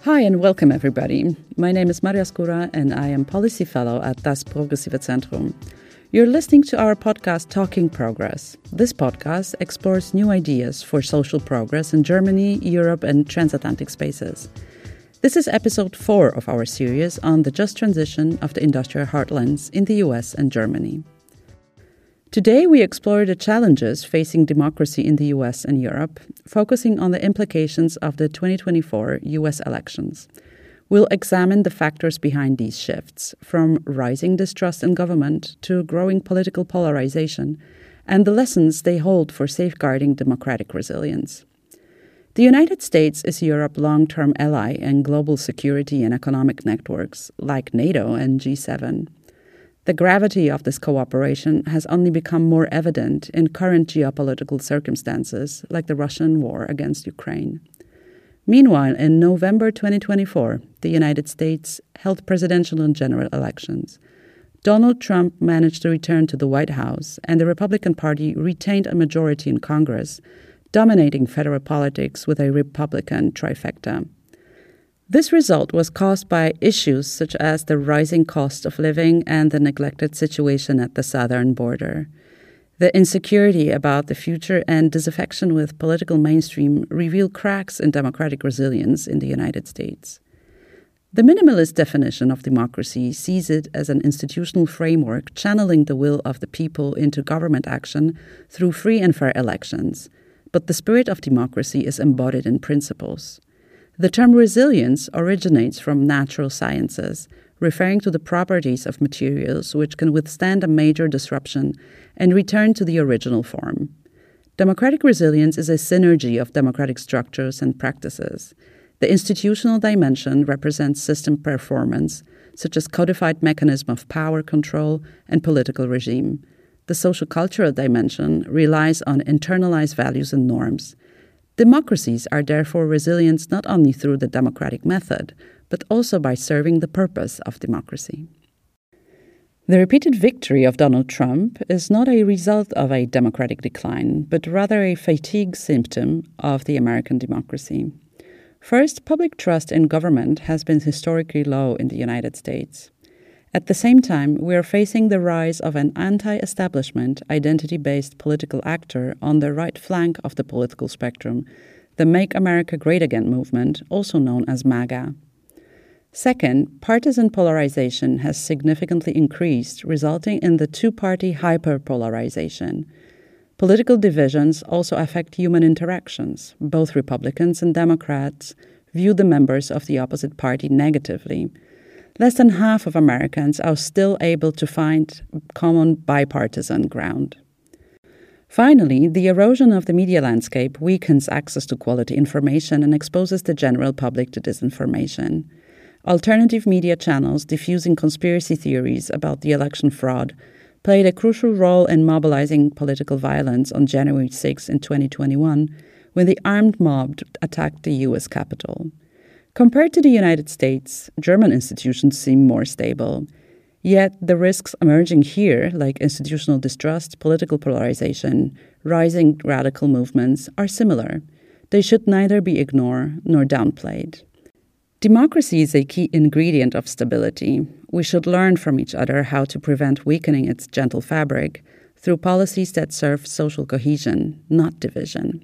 Hi and welcome everybody. My name is Maria Skura and I am Policy Fellow at Das Progressive Zentrum. You're listening to our podcast Talking Progress. This podcast explores new ideas for social progress in Germany, Europe and transatlantic spaces. This is episode 4 of our series on the just transition of the industrial heartlands in the US and Germany. Today we explore the challenges facing democracy in the US and Europe, focusing on the implications of the 2024 US elections. We'll examine the factors behind these shifts, from rising distrust in government to growing political polarization, and the lessons they hold for safeguarding democratic resilience. The United States is Europe's long-term ally in global security and economic networks like NATO and G7. The gravity of this cooperation has only become more evident in current geopolitical circumstances like the Russian war against Ukraine. Meanwhile, in November 2024, the United States held presidential and general elections. Donald Trump managed to return to the White House, and the Republican Party retained a majority in Congress, dominating federal politics with a Republican trifecta. This result was caused by issues such as the rising cost of living and the neglected situation at the southern border. The insecurity about the future and disaffection with political mainstream reveal cracks in democratic resilience in the United States. The minimalist definition of democracy sees it as an institutional framework channeling the will of the people into government action through free and fair elections. But the spirit of democracy is embodied in principles. The term resilience originates from natural sciences, referring to the properties of materials which can withstand a major disruption and return to the original form. Democratic resilience is a synergy of democratic structures and practices. The institutional dimension represents system performance, such as codified mechanism of power control and political regime. The social-cultural dimension relies on internalized values and norms. Democracies are therefore resilient not only through the democratic method, but also by serving the purpose of democracy. The repeated victory of Donald Trump is not a result of a democratic decline, but rather a fatigue symptom of the American democracy. First, public trust in government has been historically low in the United States. At the same time, we are facing the rise of an anti-establishment, identity-based political actor on the right flank of the political spectrum, the Make America Great Again movement, also known as MAGA. Second, partisan polarization has significantly increased, resulting in the two-party hyperpolarization. Political divisions also affect human interactions. Both Republicans and Democrats view the members of the opposite party negatively. Less than half of Americans are still able to find common bipartisan ground. Finally, the erosion of the media landscape weakens access to quality information and exposes the general public to disinformation. Alternative media channels diffusing conspiracy theories about the election fraud played a crucial role in mobilizing political violence on January 6 in 2021, when the armed mob attacked the U.S. Capitol. Compared to the United States, German institutions seem more stable. Yet the risks emerging here, like institutional distrust, political polarization, rising radical movements, are similar. They should neither be ignored nor downplayed. Democracy is a key ingredient of stability. We should learn from each other how to prevent weakening its gentle fabric through policies that serve social cohesion, not division.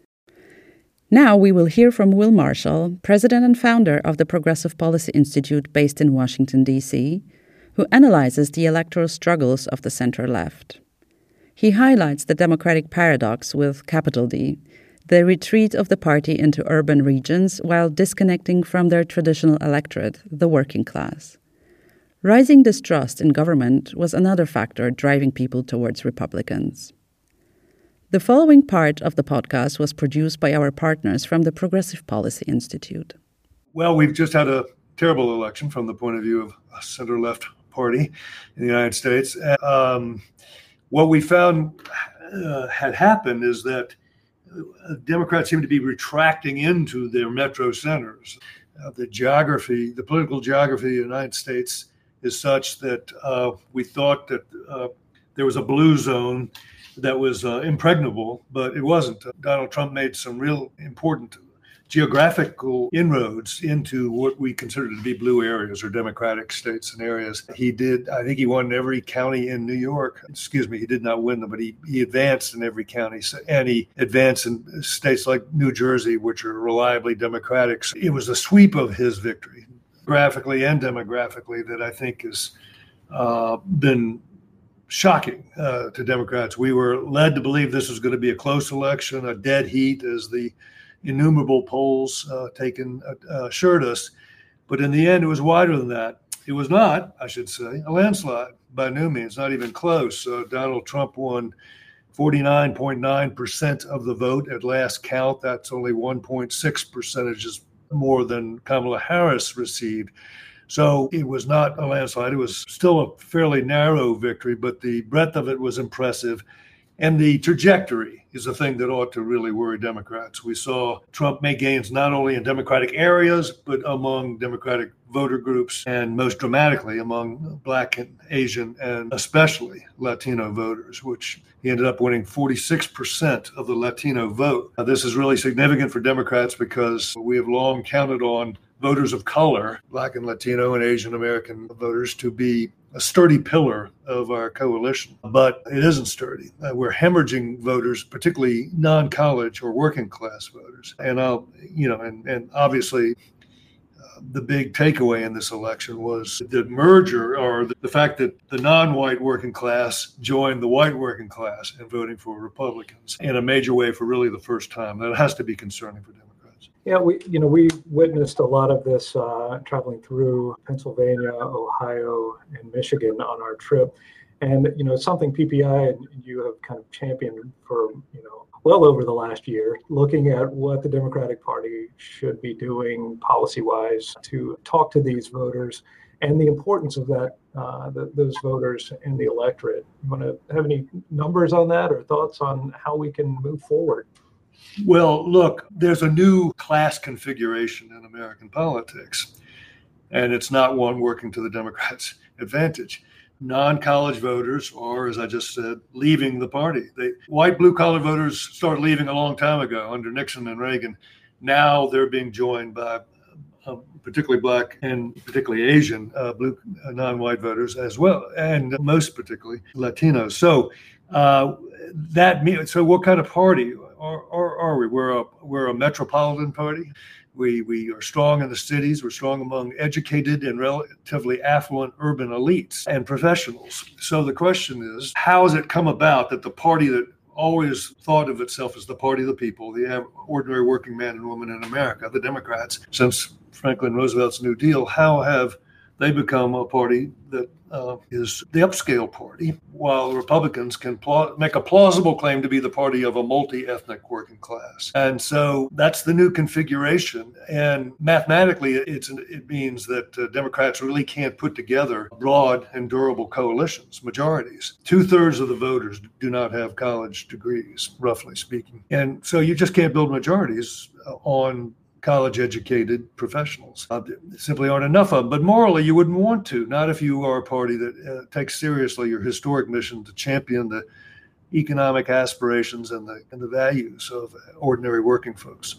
Now we will hear from Will Marshall, president and founder of the Progressive Policy Institute based in Washington, D.C., who analyzes the electoral struggles of the center-left. He highlights the democratic paradox with capital D, the retreat of the party into urban regions while disconnecting from their traditional electorate, the working class. Rising distrust in government was another factor driving people towards Republicans. The following part of the podcast was produced by our partners from the Progressive Policy Institute. Well, we've just had a terrible election from the point of view of a center-left party in the United States. What we found had happened is that Democrats seem to be retracting into their metro centers. The political geography of the United States is such that we thought that there was a blue zone that was impregnable, but it wasn't. Donald Trump made some real important geographical inroads into what we consider to be blue areas or Democratic states and areas. I think he won every county in New York. He did not win them, but he advanced in every county. And he advanced in states like New Jersey, which are reliably Democratic. So it was a sweep of his victory, graphically and demographically, that I think has been shocking to Democrats. We were led to believe this was going to be a close election, a dead heat, as the innumerable polls assured us. But in the end, it was wider than that. It was not, I should say, a landslide by no means, not even close. Donald Trump won 49.9% of the vote at last count. That's only 1.6 percentages more than Kamala Harris received. So it was not a landslide. It was still a fairly narrow victory, but the breadth of it was impressive. And the trajectory is the thing that ought to really worry Democrats. We saw Trump make gains not only in Democratic areas, but among Democratic voter groups, and most dramatically among Black and Asian and especially Latino voters, which he ended up winning 46% of the Latino vote. Now, this is really significant for Democrats because we have long counted on voters of color, Black and Latino and Asian American voters, to be a sturdy pillar of our coalition, but it isn't sturdy. We're hemorrhaging voters, particularly non-college or working class voters. And obviously the big takeaway in this election was the merger, or the fact that the non-white working class joined the white working class in voting for Republicans in a major way for really the first time. That has to be concerning for Democrats. Yeah, we witnessed a lot of this traveling through Pennsylvania, Ohio, and Michigan on our trip. And, something PPI and you have kind of championed for, well over the last year, looking at what the Democratic Party should be doing policy-wise to talk to these voters and the importance of that, those voters in the electorate. You want to have any numbers on that or thoughts on how we can move forward? Well, look, there's a new class configuration in American politics, and it's not one working to the Democrats' advantage. Non-college voters are, as I just said, leaving the party. White blue-collar voters started leaving a long time ago under Nixon and Reagan. Now they're being joined by particularly Black and particularly Asian blue non-white voters as well, and most particularly Latinos. So so what kind of party are we? We're a metropolitan party. We are strong in the cities. We're strong among educated and relatively affluent urban elites and professionals. So the question is, how has it come about that the party that always thought of itself as the party of the people, the ordinary working man and woman in America, the Democrats, since Franklin Roosevelt's New Deal, how have they become a party that is the upscale party, while Republicans can make a plausible claim to be the party of a multi-ethnic working class? And so that's the new configuration. And mathematically, it means that Democrats really can't put together broad and durable coalitions, majorities. 2/3 of the voters do not have college degrees, roughly speaking. And so you just can't build majorities on college-educated professionals. Simply aren't enough of them. But morally, you wouldn't want to, not if you are a party that takes seriously your historic mission to champion the economic aspirations and the values of ordinary working folks.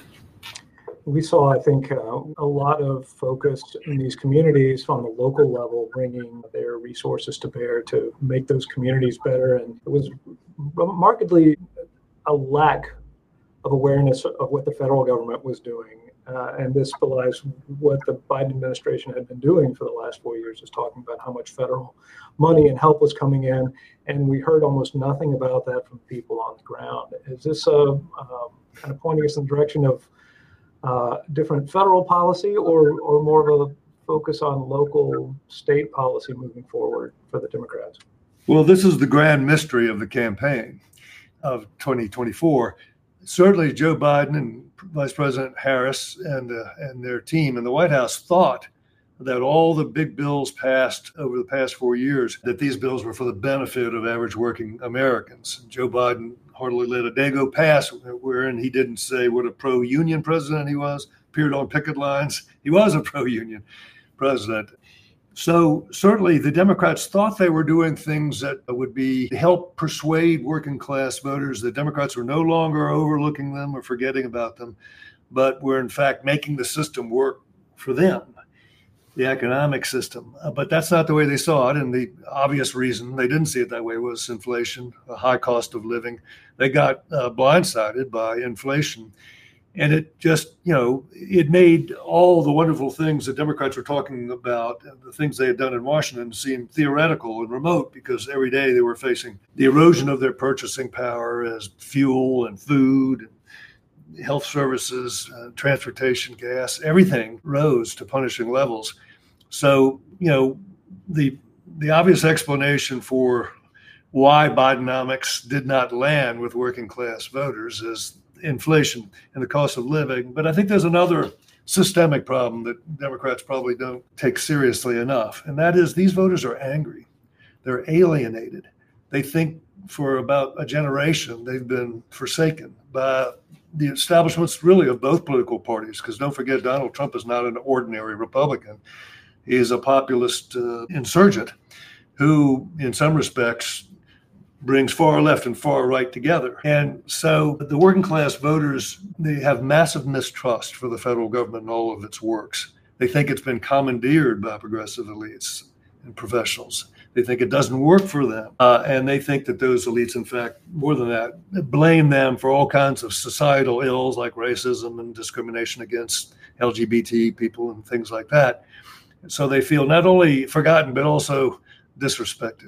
We saw, I think, a lot of focus in these communities on the local level, bringing their resources to bear to make those communities better. And it was markedly a lack of awareness of what the federal government was doing. And this belies what the Biden administration had been doing for the last 4 years, is talking about how much federal money and help was coming in. And we heard almost nothing about that from people on the ground. Is this kind of pointing us in the direction of different federal policy or more of a focus on local state policy moving forward for the Democrats? Well, this is the grand mystery of the campaign of 2024. Certainly, Joe Biden and Vice President Harris and their team in the White House thought that all the big bills passed over the past 4 years, that these bills were for the benefit of average working Americans. Joe Biden hardly let a day go past wherein he didn't say what a pro-union president he was, appeared on picket lines. He was a pro-union president. So certainly the Democrats thought they were doing things that would be help persuade working class voters. The Democrats were no longer overlooking them or forgetting about them. but were in fact making the system work for them, the economic system. But that's not the way they saw it. And the obvious reason they didn't see it that way was inflation, a high cost of living. They got blindsided by inflation. And it just, it made all the wonderful things that Democrats were talking about, the things they had done in Washington, seem theoretical and remote, because every day they were facing the erosion of their purchasing power as fuel and food, and health services, transportation, gas, everything rose to punishing levels. So, the obvious explanation for why Bidenomics did not land with working class voters is inflation and the cost of living. But I think there's another systemic problem that Democrats probably don't take seriously enough. And that is, these voters are angry. They're alienated. They think for about a generation they've been forsaken by the establishments really of both political parties. Because don't forget, Donald Trump is not an ordinary Republican. He is a populist insurgent who, in some respects, brings far left and far right together. And so the working class voters, they have massive mistrust for the federal government and all of its works. They think it's been commandeered by progressive elites and professionals. They think it doesn't work for them. And they think that those elites, in fact, more than that, blame them for all kinds of societal ills like racism and discrimination against LGBT people and things like that. So they feel not only forgotten, but also disrespected.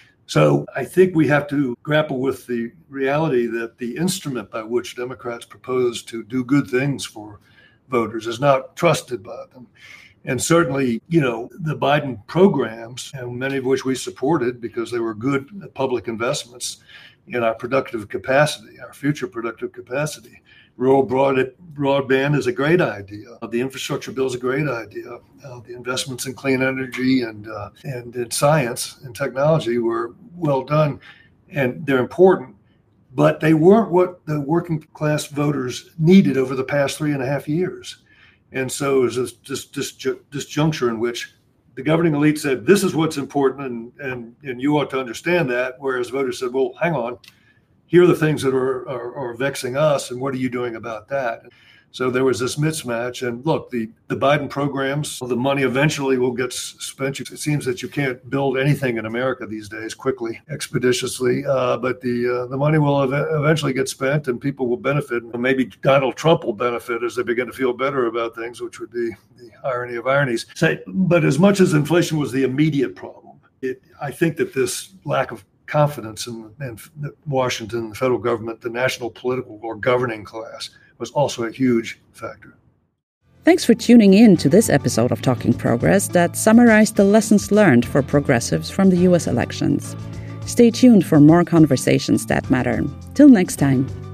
So I think we have to grapple with the reality that the instrument by which Democrats propose to do good things for voters is not trusted by them. And certainly, the Biden programs, and many of which we supported because they were good public investments in our productive capacity, our future productive capacity. Rural broadband is a great idea. The infrastructure bill is a great idea. The investments in clean energy and in science and technology were well done, and they're important. But they weren't what the working class voters needed over the past 3.5 years. And so it was this juncture in which the governing elite said, this is what's important, and you ought to understand that, whereas voters said, well, hang on. Here are the things that are vexing us, and what are you doing about that? So there was this mismatch. And look, the Biden programs, the money eventually will get spent. It seems that you can't build anything in America these days quickly, expeditiously, but the money will eventually get spent, and people will benefit. And maybe Donald Trump will benefit as they begin to feel better about things, which would be the irony of ironies. But as much as inflation was the immediate problem, I think that this lack of confidence in Washington, the federal government, the national political or governing class was also a huge factor. Thanks for tuning in to this episode of Talking Progress that summarized the lessons learned for progressives from the U.S. elections. Stay tuned for more conversations that matter. Till next time.